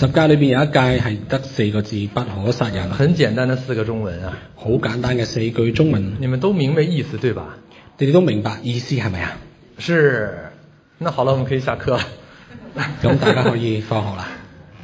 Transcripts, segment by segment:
十誡裏邊有一誡係得4個字，不可殺人。 很簡單的4個中文啊， 好簡單嘅4句中文， 你們都明白意思對吧？ 你哋都明白意思係咪啊？ 是，那好了，我們可以下課了。 咁大家可以放學啦。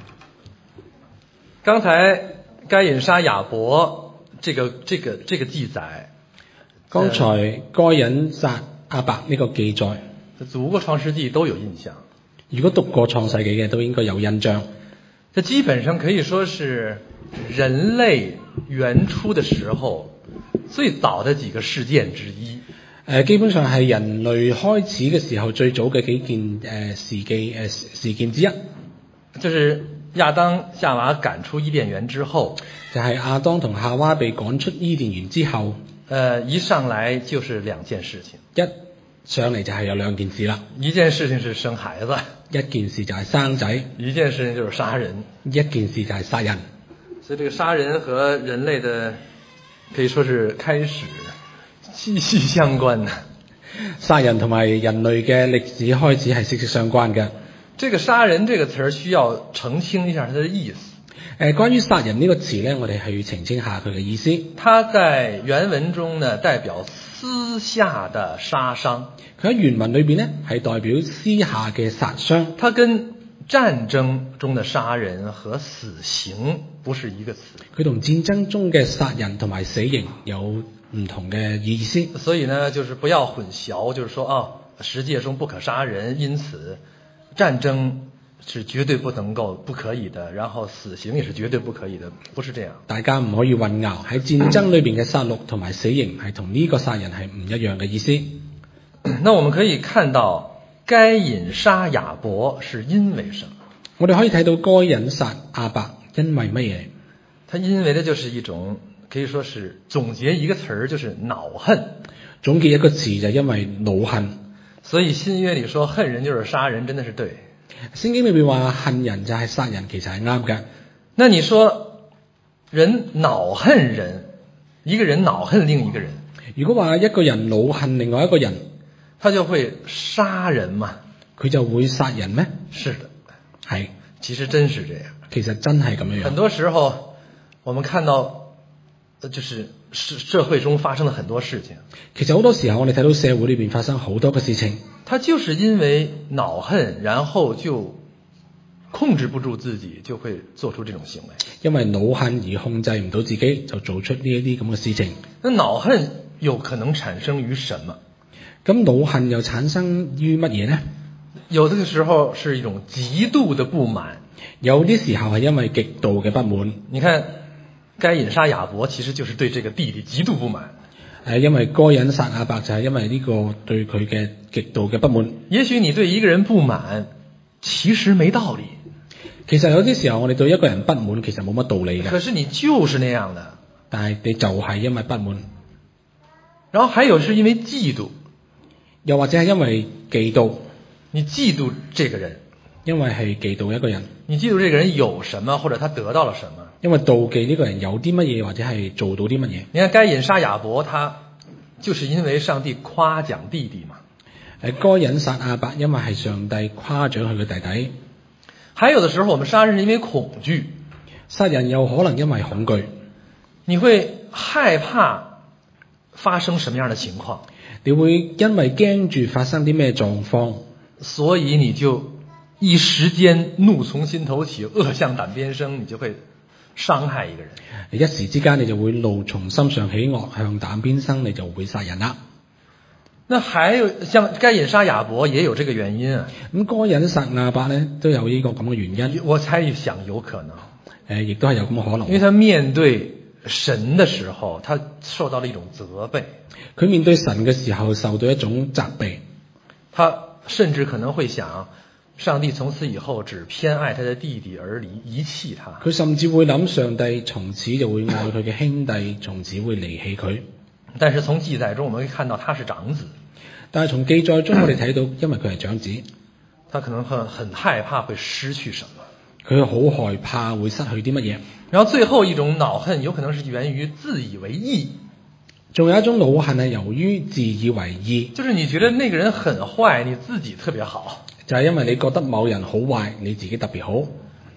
剛才該隱殺亞伯這個記載， 剛才該隱殺亞伯呢個記載， 讀過創世紀都有印象。 如果讀過創世紀嘅都應該有印象。 這基本上可以說是人類原初的時候最早的幾個事件之一。 基本上係人類開始嘅時候最早嘅幾件事件之一。 就是亞當夏娃趕出伊甸園之後， 就係亞當同夏娃被趕出伊甸園之後， 一上來就是2件事情。 一上嚟就係有2件事啦。 一件事情是生孩子， 一件事就係生仔， 一件事情就是殺人， 一件事就係殺人。 所以這個殺人和人類的可以說是開始息息相關的。 殺人同埋人類嘅歷史開始係息息相關嘅。 這個殺人這個詞兒需要澄清一下它的意思。 關於殺人呢個詞呢，我哋係要澄清下佢嘅意思。 它在原文中呢，代表私下的殺傷。 佢喺原文裏邊呢，係代表私下嘅殺傷。 它跟戰爭中的殺人和死刑不是一個詞。 佢同戰爭中嘅殺人同埋死刑有唔同嘅意思。 所以呢，就是不要混淆，就是說十誡中不可殺人，因此戰爭是絕對不可以的，然後死刑也是絕對不可以的，不是這樣。 大家唔可以混淆，喺戰爭裏邊嘅殺戮同埋死刑係同呢個殺人係唔一樣嘅意思。 那我們可以看到該隱殺亞伯是因為什麼？ 我哋可以睇到該隱殺亞伯因為乜嘢？ 他因為的就是一種可以說是總結一個詞兒，就是惱恨。 總結一個詞就因為惱恨。 所以新約裏說恨人就是殺人，真的是對。 聖經裏邊話恨人就係殺人，其實係啱嘅。 那你說人惱恨人，一個人惱恨另一個人， 如果話一個人惱恨另外一個人， 他就會殺人嘛？ 佢就會殺人咩？ 是的， 係。 其實真是這樣。 其實真係咁樣樣。 很多時候我們看到就是社會中發生了很多事情。 其實好多時候我哋睇到社會裏邊發生好多嘅事情， 他就是因為惱恨，然後就控制不住自己，就會做出這種行為。 因為惱恨而控制唔到自己，就做出呢一啲咁嘅事情。 那惱恨有可能產生於什麼？ 咁惱恨又產生於乜嘢呢？ 有的時候是一種極度的不滿， 有啲時候係因為極度嘅不滿。 你看該隱殺亞伯其實就是對這個弟弟極度不滿。 因為該隱殺亞伯就係因為呢個對佢嘅極度嘅不滿。 也許你對一個人不滿其實沒道理， 其實有啲時候我哋對一個人不滿其實冇乜道理嘅， 可是你就是那樣的， 但係你就係因為不滿。 然後還有是因為嫉妒， 又或者係因為嫉妒。 你嫉妒這個人， 因為係嫉妒一個人。 你嫉妒這個人有什麼，或者他得到了什麼？ 因為妒忌呢個人有啲乜嘢，或者係做到啲乜嘢。 你看該隱殺亞伯，他就是因為上帝誇獎弟弟嘛。 該隱殺亞伯，因為係上帝誇獎佢嘅弟弟。 還有的時候，我們殺人是因為恐懼， 殺人有可能因為恐懼。 你會害怕發生什麼樣的情況？ 你會因為驚住發生啲咩狀況， 所以你就一時間怒從心頭起，惡向膽邊生，你就會傷害一個人。 一時之間你就會怒從心上起，惡向膽邊生，你就會殺人啦。 那還有像該隱殺亞伯也有這個原因啊。 咁該隱殺亞伯呢都有呢個咁嘅原因。 我猜想有可能。 亦都係有咁嘅可能。 因為他面對神的時候，他受到了一種責備。 佢面對神嘅時候受到一種責備。 他甚至可能會想，上帝從此以後只偏愛他的弟弟而遺棄他。 佢甚至會諗上帝從此就會愛佢嘅兄弟，從此會離棄佢。 但是從記載中我們會看到他是長子。 但係從記載中我哋睇到，因為佢係長子， 他可能很害怕會失去什麼。 佢好害怕會失去啲乜嘢。 然後最後一種惱恨有可能是源於自以為義。 仲有一種惱恨係由於自以為義， 就是你覺得那個人很壞，你自己特別好， 就係因為你覺得某人好壞，你自己特別好。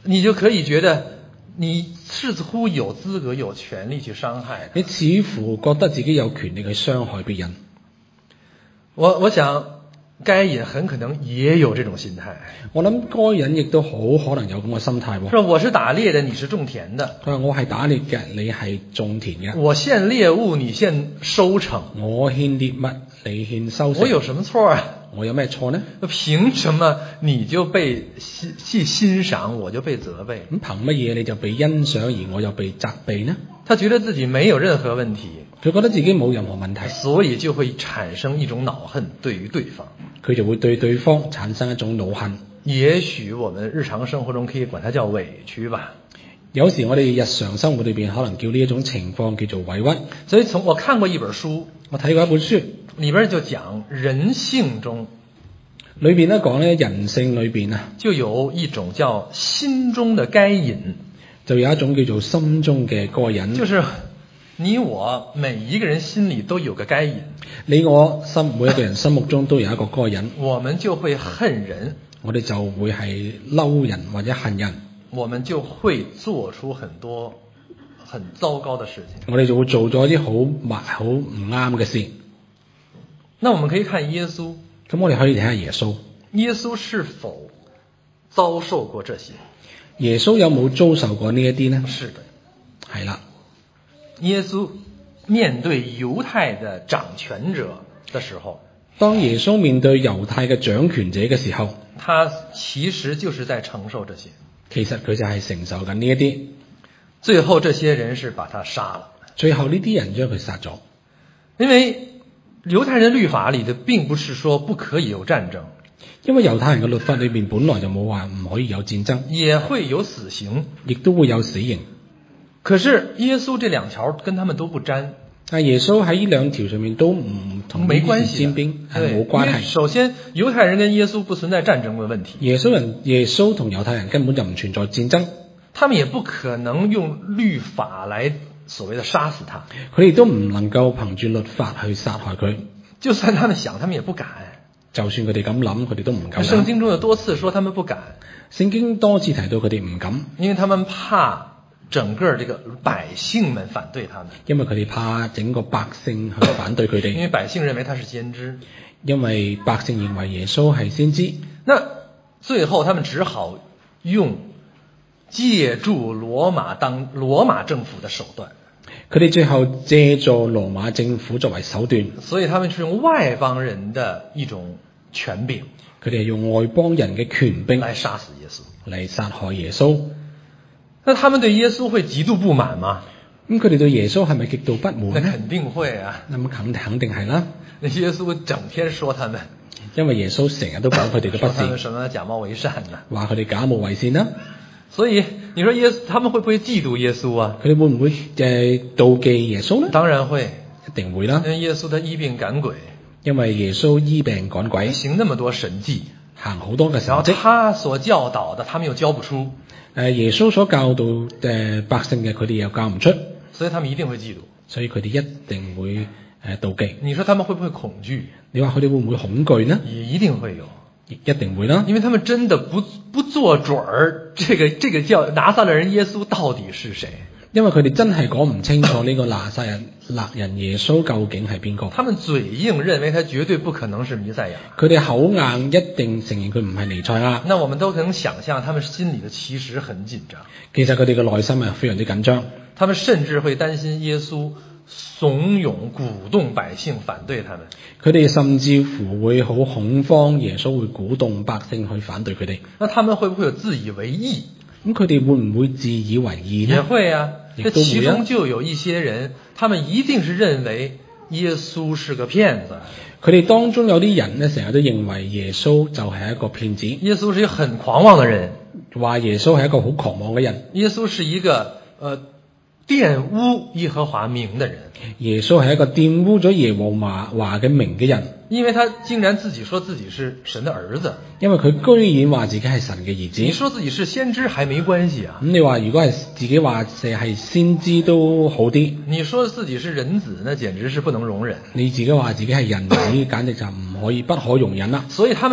你就可以觉得你似乎有资格、有權利去傷害他。 你似乎覺得自己有權利去傷害別人。 我想該隱很可能也有這種心態。 我諗該隱亦都好可能有咁嘅心態喎。 說我是打獵的，你是種田的。 佢話我係打獵嘅，你係種田嘅。 我獻獵物，你獻收成。 我獻獵物，你獻收成。 我有什麼錯啊？ 我有咩錯呢？ 憑什麼你就被欣賞，我就被責備？ 咁憑乜嘢你就被欣賞，而我又被責備呢？ 他覺得自己沒有任何問題， 佢覺得自己冇任何問題， 所以就會產生一種惱恨對於對方。 佢就會對對方產生一種惱恨。 也許我們日常生活中可以管它叫委屈吧。 有時我哋日常生活裏邊可能叫呢一種情況叫做委屈。 所以我看過一本書， 我睇過一本書， 裏邊就講人性中， 裏邊咧講咧人性裏邊啊， 就有一種叫心中的該隱， 就有一種叫做心中嘅該隱， 就是你我每一個人心裏都有個該隱， 你我每一個人心目中都有一個該隱， 我們就會恨人， 我哋就會係嬲人或者恨人， 我們就會做出很多很糟糕的事情， 我哋就會做咗啲好唔啱嘅事。 那我們可以看耶穌， 咁我哋可以睇下耶穌， 耶穌是否遭受過這些？ 耶穌有冇遭受過呢一啲呢？ 是的， 係啦。 耶穌面對猶太的掌權者的時候， 當耶穌面對猶太嘅掌權者嘅時候， 他其實就是在承受這些。 其實佢就係承受緊呢一啲。 最後這些人是把他殺了。 最後呢啲人將佢殺咗。 因為猶太人律法裏的並不是說不可以有戰爭， 因為猶太人嘅律法裏邊本來就冇話唔可以有戰爭， 也會有死刑， 亦都會有死刑。 可是耶穌這兩條跟他們都不沾。 但耶穌喺呢兩條上面都唔同呢啲沾邊，係冇關係。 首先，猶太人跟耶穌不存在戰爭嘅問題。 耶穌同猶太人根本就唔存在戰爭， 他們也不可能用律法來所謂的殺死他。 佢哋都唔能夠憑住律法去殺害佢。 就算他們想，他們也不敢。 就算佢哋咁諗，佢哋都唔夠膽。 聖經中有多次說他們不敢。 聖經多次提到佢哋唔敢， 因為他們怕整個這個百姓們反對他們， 因為佢哋怕整個百姓去反對佢哋， 因為百姓認為他是先知， 因為百姓認為耶穌係先知。 那最後他們只好用借助羅馬政府的手段， 佢哋最後借助羅馬政府作為手段， 所以他們是用外邦人的一種權柄， 佢哋係用外邦人嘅權柄來殺死耶穌， 嚟殺害耶穌。 那他們對耶穌會極度不滿嗎？ 咁佢哋對耶穌係咪極度不滿呢？ 那肯定會啊。 咁肯定係啦。 那耶穌整天說他們， 因為耶穌成日都講佢哋嘅不是， 說他們什麼假冒為善呢？ 話佢哋假冒為善啦。 所以你說他們會不會嫉妒耶穌啊？ 佢哋會唔會妒忌耶穌呢？ 當然會， 一定會啦。 因為耶穌他醫病趕鬼， 因為耶穌醫病趕鬼， 行那麼多神蹟， 行好多嘅神蹟， 然後他所教導的，他們又教不出。 耶穌所教導百姓嘅，佢哋又教唔出， 所以他們一定會嫉妒， 所以佢哋一定會妒忌。 你說他們會不會恐懼？ 你話佢哋會唔會恐懼呢？ 也一定會有， 一定會啦。 因為他們真的不做準兒，這個叫拿撒勒人耶穌到底是誰？ 因為佢哋真係講唔清楚呢個拿撒勒人耶穌究竟係邊個。 他們嘴硬認為他絕對不可能是彌賽亞， 佢哋口硬一定承認佢唔係彌賽亞。 那我們都能想象，他們心裏的其實很緊張。 其實佢哋嘅內心係非常之緊張， 他們甚至會擔心耶穌慫恿鼓動百姓反對他們。 佢哋甚至乎會好恐慌，耶穌會鼓動百姓去反對佢哋。 那他們會不會有自以為義？ 咁佢哋會唔會自以為義呢？ 也會啊。這其會啊， 中就有一些人，他們一定是認為耶穌是個騙子。 佢哋當中有啲人呢，成日都認為耶穌就係一個騙子。 耶穌是一個很狂妄的人， 話耶穌係一個好狂妄嘅人。 耶穌是一個玷污耶和華名的人。 耶穌係一個玷污咗耶和華嘅名嘅人。 因為他竟然自己說自己是神的兒子。 因為佢居然話自己係神嘅兒子。 你說自己是先知還沒關係啊。 咁你話如果係自己話係先知都好啲。 你說自己是人子，那簡直是不能容忍。 你自己話自己係人子，簡直就不可容忍啦。 所以他們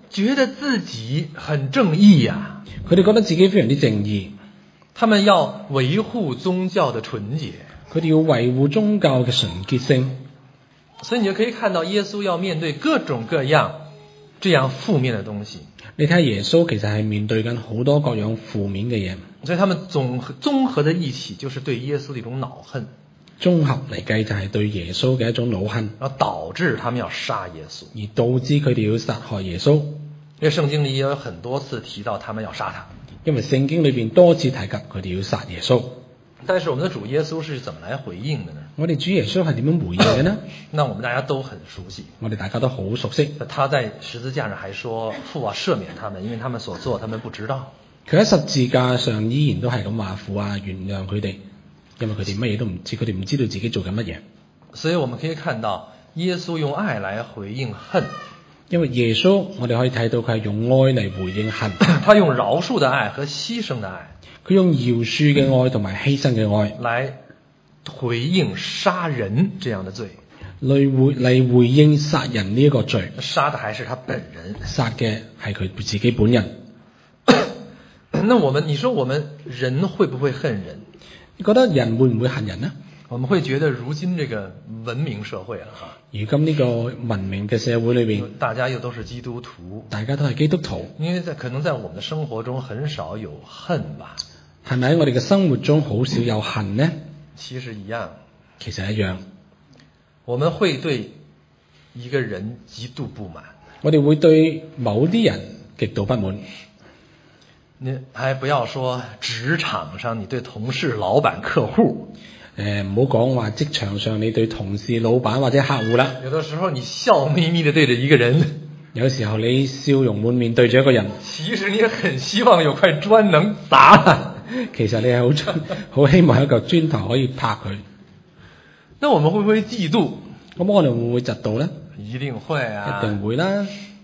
覺得自己很正義呀， 佢哋覺得自己非常之正義， 他們要維護宗教的純潔， 佢哋要維護宗教嘅純潔性。 所以你就可以看到耶穌要面對各種各樣這樣負面的東西。 你睇下耶穌其實係面對緊好多各樣負面嘅嘢， 所以他們綜合的一起就是對耶穌的一種惱恨， 綜合嚟計就係對耶穌嘅一種惱恨， 然後導致他們要殺耶穌， 而導致佢哋要殺害耶穌。 因為聖經裏也有很多次提到他們要殺他， 因為聖經裏邊多次提及佢哋要殺耶穌。 但是我們的主耶穌是怎麼來回應的呢？ 我哋主耶穌係點樣回應嘅呢？ 那我們大家都很熟悉， 我哋大家都好熟悉。 他在十字架上還說父啊赦免他們，因為他們所做他們不知道。 佢喺十字架上依然都係咁話，父啊原諒佢哋，因為佢哋乜嘢都唔知，佢哋唔知道自己做緊乜嘢。 所以我們可以看到耶穌用愛來回應恨， 因為耶穌我哋可以睇到佢係用愛嚟回應恨， 他用饒恕的愛和犧牲的愛， 佢用饒恕嘅愛同埋犧牲嘅愛來回應殺人這樣的罪。 嚟回應殺人呢一個罪， 殺的還是他本人， 殺嘅係佢自己本人。 那你說我們人會不會恨人？ 你覺得人會唔會恨人呢？ 我們會覺得如今這個文明社會了哈， 如今呢個文明嘅社會裏邊， 大家又都是基督徒， 大家都係基督徒， 因為可能在我們的生活中很少有恨吧？ 係咪喺我哋嘅生活中好少有恨呢？ 其實一樣， 其實一樣。 我們會對一個人極度不滿， 我哋會對某啲人極度不滿。 你還不要說職場上你對同事、老闆、客戶， 唔好講話職場上你對同事、老闆或者客戶啦。 有的時候你笑眯眯地對着一個人， 有時候你笑容滿面對住一個人， 其實你也很希望有塊磚能打。 其實你係好希望有一嚿磚頭可以拍佢。 那我們會不會嫉妒？ 咁我哋會唔會嫉妒呢？ 一定會啊， 一定會啦。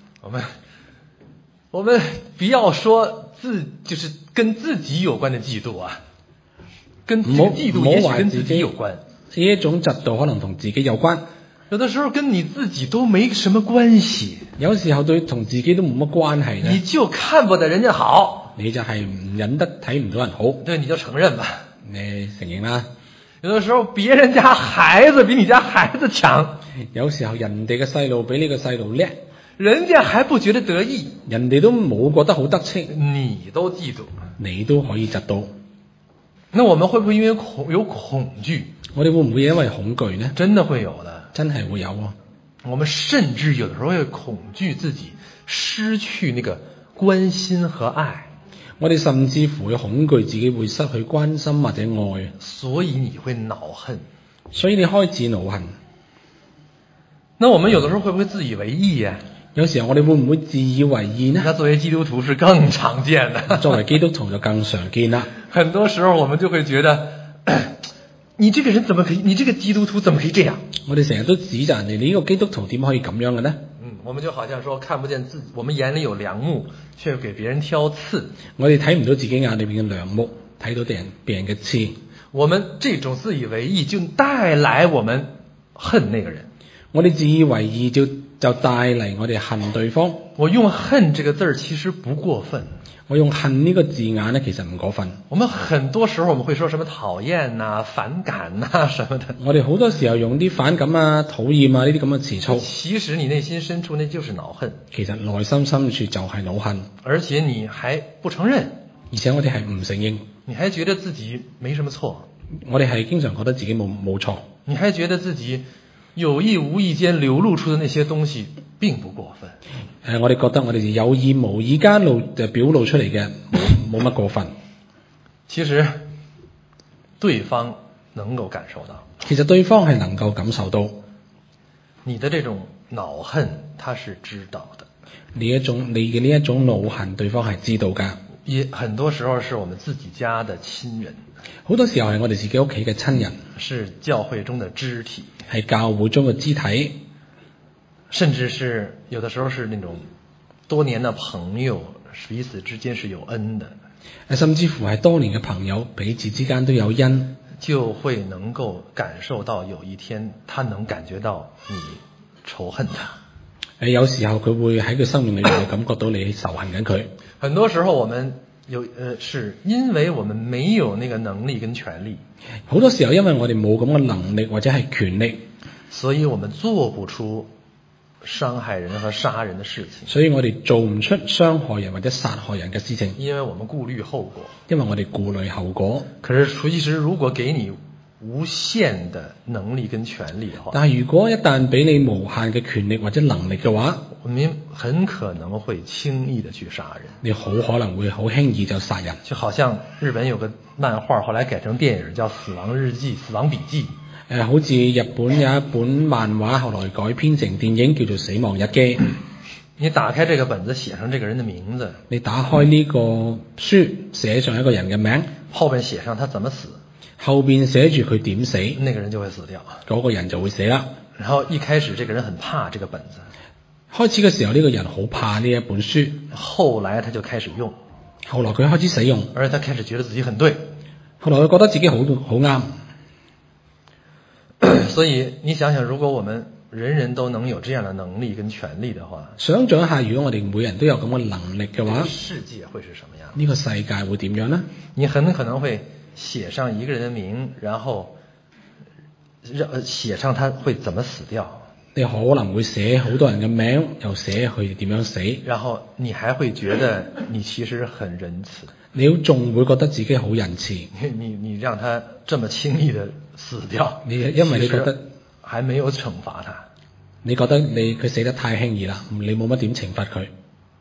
我們不要說就是跟自己有關的嫉妒啊，跟這個嫉妒也許跟自己有關。 呢一種嫉妒可能同自己有關， 有的時候跟你自己都沒什麼關係。 有時候對同自己都冇乜關係呢， 你就看不得人家好， 你就係唔忍得睇唔到人好， 對，你就承認吧， 你承認啦。 有的時候別人家孩子比你家孩子強， 有時候人哋嘅細路比呢個細路叻， 人家還不覺得得意， 人哋都冇覺得好得戚， 你都嫉妒， 你都可以嫉妒。 那我們會不會因為有恐懼？ 我哋會唔會因為恐懼呢？ 真的會有的， 真係會有啊。 我們甚至有的時候會恐懼自己失去那個關心和愛。 我哋甚至乎會恐懼自己會失去關心或者愛， 所以你會惱恨， 所以你開始惱恨。 那我們有的時候會不會自以為意呀？ 有時候我哋會唔會自以為意呢？ 那作為基督徒是更常見的。 作為基督徒就更常見啦。 很多時候我們就會覺得，你這個人怎麼可以？你這個基督徒怎麼可以這樣？ 我哋成日都指責人哋，你呢個基督徒點可以咁樣嘅呢？ 我們就好像說看不見自己，我們眼裏有樑木，卻給別人挑刺。 我哋睇唔到自己眼裏邊嘅樑木，睇到別人嘅刺。 我們這種自以為意就帶來我們恨那個人。 我哋自以為意就帶嚟我哋恨對方。 我用恨這個字其實不過分。 我用恨呢個字眼呢，其實唔過分。 我們很多時候我們會說什麼討厭啊、反感啊什麼的。 我哋好多時候用啲反感啊、討厭啊呢啲咁嘅詞藻。 其實你內心深處那就是惱恨。 其實內心深處就係惱恨。 而且你還不承認。 而且我哋係唔承認。 你還覺得自己沒什麼錯。 我哋係經常覺得自己冇錯。 你還覺得自己有意無意間流露出的那些東西並不過分。 我哋覺得我哋有意無意間表露出嚟嘅冇乜過分。 其實對方能夠感受到。 其實對方係能夠感受到你的這種惱恨，他是知道的。 你嘅呢一種惱恨，對方係知道㗎。 也很多時候是我們自己家的親人。 好多時候係我哋自己屋企嘅親人。 是教會中的肢體。 係教會中嘅肢體。 甚至是有的時候是那種多年的朋友，彼此之間是有恩的。 甚至乎係多年嘅朋友，彼此之間都有恩， 就會能夠感受到有一天他能感覺到你仇恨他。 有時候佢會喺佢生命裏面感覺到你仇恨緊佢。 很多時候我們是因為我們沒有那個能力跟權利， 好多時候因為我哋冇咁嘅能力或者係權力， 所以我們做不出傷害人和殺人的事情， 所以我哋做唔出傷害人或者殺害人嘅事情， 因為我們顧慮後果。 因為我哋顧慮後果。 可是其實如果給你無限的能力跟權利的話， 但係如果一旦俾你無限嘅權力或者能力嘅話， 我們很可能會輕易的去殺人。 你好可能會好輕易就殺人。 就好像日本有個漫畫後來改成電影叫《死亡日記》《死亡筆記》。 好似日本有一本漫畫後來改編成電影叫做《死亡日記》。 你打開這個本子，寫上這個人的名字。 你打開呢個書，寫上一個人嘅名， 後邊寫上他怎麼死， 後邊寫住佢點死， 那個人就會死掉。 嗰個人就會死啦。 然後一開始這個人很怕這個本子， 開始嘅時候呢個人好怕呢一本書， 後來他就開始用， 後來佢開始使用， 而且他開始覺得自己很對， 後來佢覺得自己好啱。 所以你想想，如果我們人人都能有這樣的能力跟權利的話， 想象一下，如果我哋每人都有咁嘅能力嘅話， 世界會是什麼樣？ 呢個世界會點樣呢？ 你很可能會寫上一個人的名，然後寫上他會怎麼死掉。 你可能會寫好多人嘅名，又寫佢點樣死， 然後你還會覺得你其實很仁慈， 你仲會覺得自己好仁慈。 你讓他這麼輕易的死掉， 因為你覺得還沒有懲罰他， 你覺得佢死得太輕易啦，你冇乜點懲罰佢。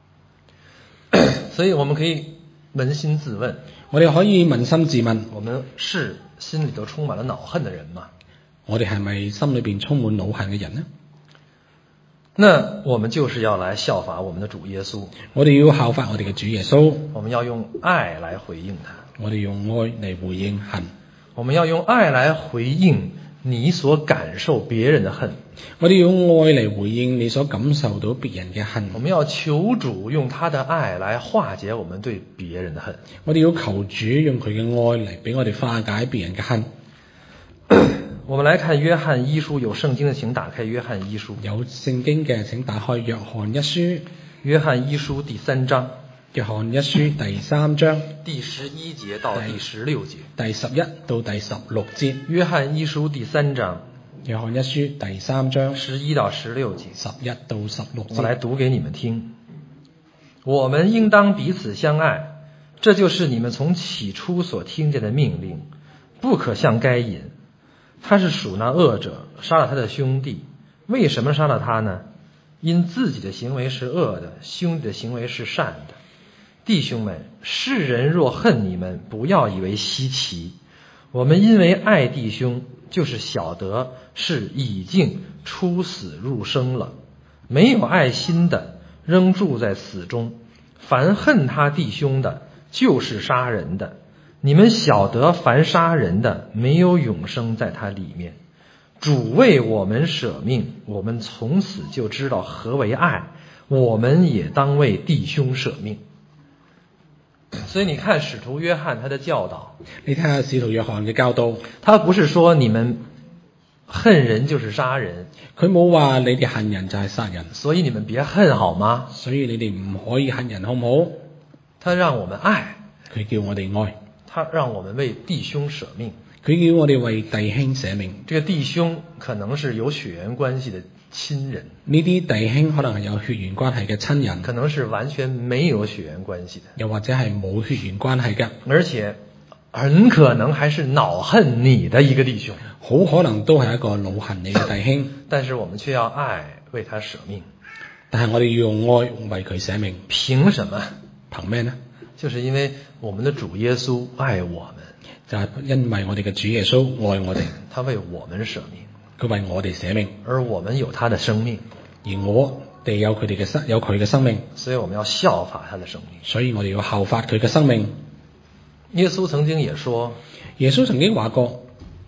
所以我們可以捫心自問， 我哋可以捫心自問， 我們是心裏都充滿了惱恨的人嗎？ 我哋係咪心裏邊充滿惱恨嘅人呢？ 那我們就是要來效法我們的主耶穌， 我哋要效法我哋嘅主耶穌， 我們要用愛來回應他， 我哋用愛嚟回應恨， 我們要用愛來回應你所感受別人的恨， 我哋用愛嚟回應你所感受到別人嘅恨， 我們要求主用他的愛來化解我們對別人的恨， 我哋要求主用佢嘅愛嚟俾我哋化解別人嘅恨。 我們來看約翰一書，有聖經的請打開約翰一書。 有聖經嘅請打開約翰一書。 約翰一書第3章。 約翰一書第3章第11節到第16節。 第11到第16節。 約翰一書第3章。 約翰一書第3章 11到16節。 11到16節。 我來讀給你們聽。我們應當彼此相愛，這就是你們從起初所聽見的命令。不可像該隱，他是屬那惡者，殺了他的兄弟。為什麼殺了他呢？因自己的行為是惡的，兄弟的行為是善的。弟兄們，世人若恨你們，不要以為稀奇。我們因為愛弟兄，就是曉得是已經出死入生了。沒有愛心的，仍住在死中。凡恨他弟兄的，就是殺人的。你們曉得凡殺人的，沒有永生在他裡面。主為我們捨命，我們從此就知道何為愛，我們也當為弟兄捨命。所以你看使徒約翰他的教導， 你睇下使徒約翰嘅教導， 他不是說你們恨人就是殺人， 佢冇話你哋恨人就係殺人， 所以你們別恨好嗎？ 所以你哋唔可以恨人好唔好？ 他讓我們愛， 佢叫我哋愛， 他讓我們為弟兄捨命， 佢叫我哋為弟兄捨命。 這個弟兄可能是有血緣關係的親人， 呢啲弟兄可能係有血緣關係嘅親人， 可能是完全沒有血緣關係的， 又或者係冇血緣關係嘅， 而且很可能還是惱恨你的一個弟兄， 好可能都係一個惱恨你嘅弟兄。 但是我們卻要愛為他捨命， 但係我哋要用愛為佢捨命。 憑什麼？ 憑咩呢？ 就是因為我們的主耶穌愛我們， 就係因為我哋嘅主耶穌愛我哋， 他為我們捨命， 佢為我哋捨命， 而我們有他的生命， 而我哋有佢嘅生命， 所以我們要效法他的生命， 所以我哋要效法佢嘅生命。 耶穌曾經也說， 耶穌曾經話過，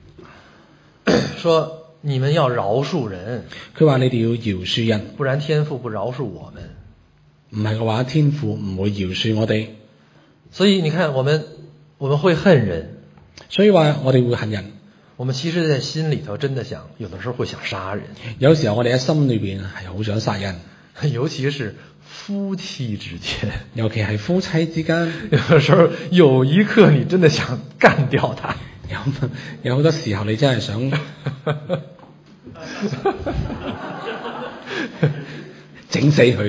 說你們要饒恕人， 佢話你哋要饒恕人， 不然天父不饒恕我們。 唔係嘅話，天父唔會饒恕我哋。 所以你看，我們會恨人， 所以話我哋會恨人。 我們其實在心裏頭真的想，有的時候會想殺人。 有時候我哋喺心裏邊係好想殺人， 尤其是夫妻之間， 尤其係夫妻之間， 有時候有一刻你真的想幹掉他。 有好多時候你真係想整死佢，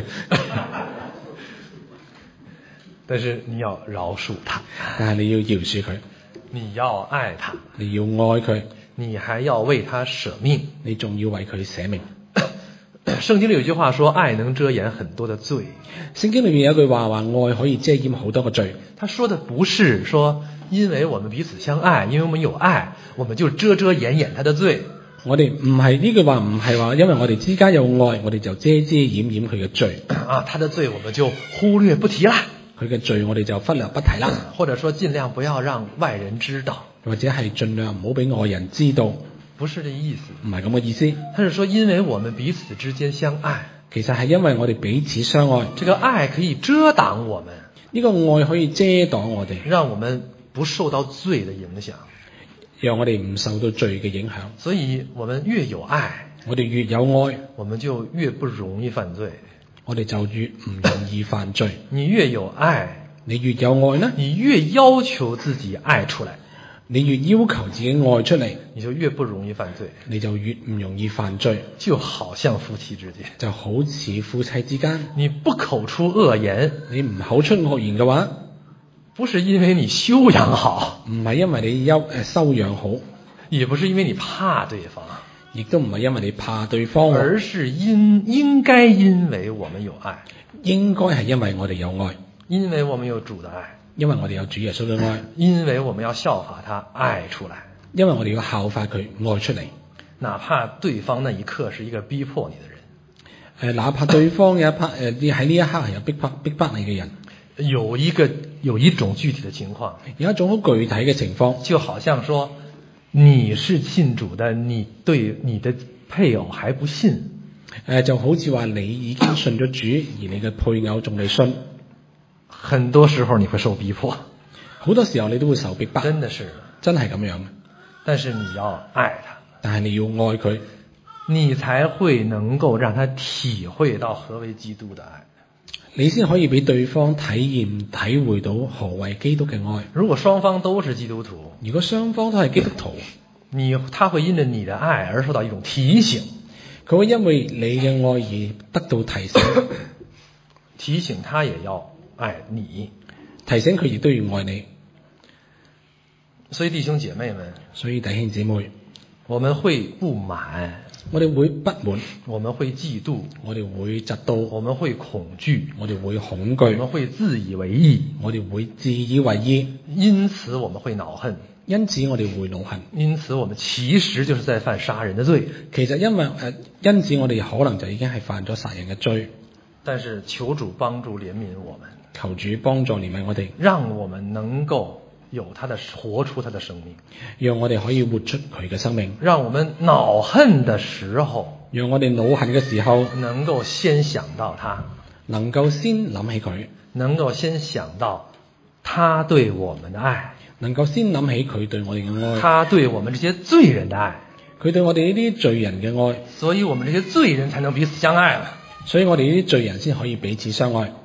但是你要饒恕他， 但係你要饒恕佢， 你要愛他， 你要愛佢， 你還要為他捨命， 你仲要為佢捨命。 聖經裏有句話說，愛能遮掩很多的罪。 聖經裏面有一句話愛可以遮掩好多個罪。 他說的不是說因為我們彼此相愛，因為我們有愛，我們就遮遮掩掩他的罪。 我哋唔係呢句話，唔係話因為我哋之間有愛，我哋就遮遮掩掩佢嘅罪。 他的罪我們就忽略不提啦。 佢嘅罪我哋就忽略不提啦。 或者說盡量不要讓外人知道， 或者係盡量唔好俾外人知道。 不是這意思， 唔係咁嘅意思。 他是說因為我們彼此之間相愛， 其實係因為我哋彼此相愛， 這個愛可以遮擋我們， 呢個愛可以遮擋我哋， 讓我們不受到罪的影響， 讓我哋唔受到罪嘅影響。 所以我們越有愛， 我哋越有愛， 我們就越不容易犯罪， 我哋就越唔容易犯罪。 你越有愛， 你越有愛呢， 你越要求自己愛出來， 你越要求自己愛出嚟， 你就越不容易犯罪， 你就越唔容易犯罪。 就好像夫妻之間， 就好似夫妻之間， 你不口出惡言， 你唔口出惡言嘅話， 不是因為你修養好， 唔係因為你修養好， 也不是因為你怕對方， 亦都唔係因為你怕對方， 而是應該因為我們有愛， 應該係因為我哋有愛， 因為我們有主的愛， 因為我哋有主耶穌嘅愛， 因為我們要效法他愛出來， 因為我哋要效法佢愛出嚟， 哪怕對方那一刻是一個逼迫你的人， 哪怕對方有一刻喺呢一刻係有逼迫你嘅人， 有一種具體的情況， 有一種好具體嘅情況， 就好像說你是信主的，你對你的配偶還不信， 就好似話你已經信咗主，而你嘅配偶仲未信， 很多時候你會受逼迫， 好多時候你都會受逼迫， 真的是， 真係咁樣。 但是你要愛他， 但係你要愛佢， 你才會能夠讓他體會到何為基督的愛， 你先可以俾對方體會到何為基督嘅愛。 如果雙方都是基督徒， 如果雙方都係基督徒， 他會因着你的愛而受到一種提醒， 佢會因為你嘅愛而得到提醒， 提醒他也要愛你， 提醒佢亦都要愛你。 所以弟兄姐妹們， 所以弟兄姊妹， 我們會不滿， 我哋會不滿， 我們會嫉妒， 我哋會嫉妒， 我們會恐懼， 我哋會恐我懼， 們會自以為義， 我哋會自以為義， 因此我們會惱恨， 因此我哋會惱恨， 因此我們其實就是在犯殺人的罪。 其實因此我哋可能就已經係犯咗殺人嘅罪。 但是求主幫助憐憫我們， 求主幫助憐憫我哋， 讓我們能夠活出他的生命， 讓我哋可以活出佢嘅生命， 讓我們惱恨的時候， 讓我哋惱恨嘅時候能夠先想到他， 能夠先諗起佢， 能夠先想到他對我們的愛， 能夠先諗起佢對我哋嘅愛， 他對我們這些罪人的愛， 佢對我哋呢啲罪人嘅愛， 所以我們這些罪人才能彼此相愛了， 所以我哋呢啲罪人先可以彼此相愛。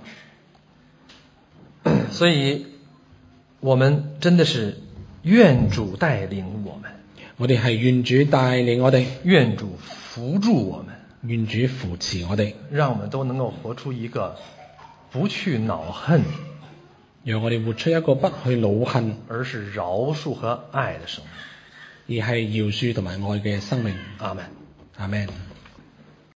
所以我們真的是願主帶領我們， 我哋係願主帶領我哋， 願主扶助我們， 願主扶持我哋， 讓我們都能夠活出一個不去惱恨， 讓我哋活出一個不去惱恨， 而是饒恕和愛的生命， 而係饒恕同埋愛嘅生命。 阿們， 阿們。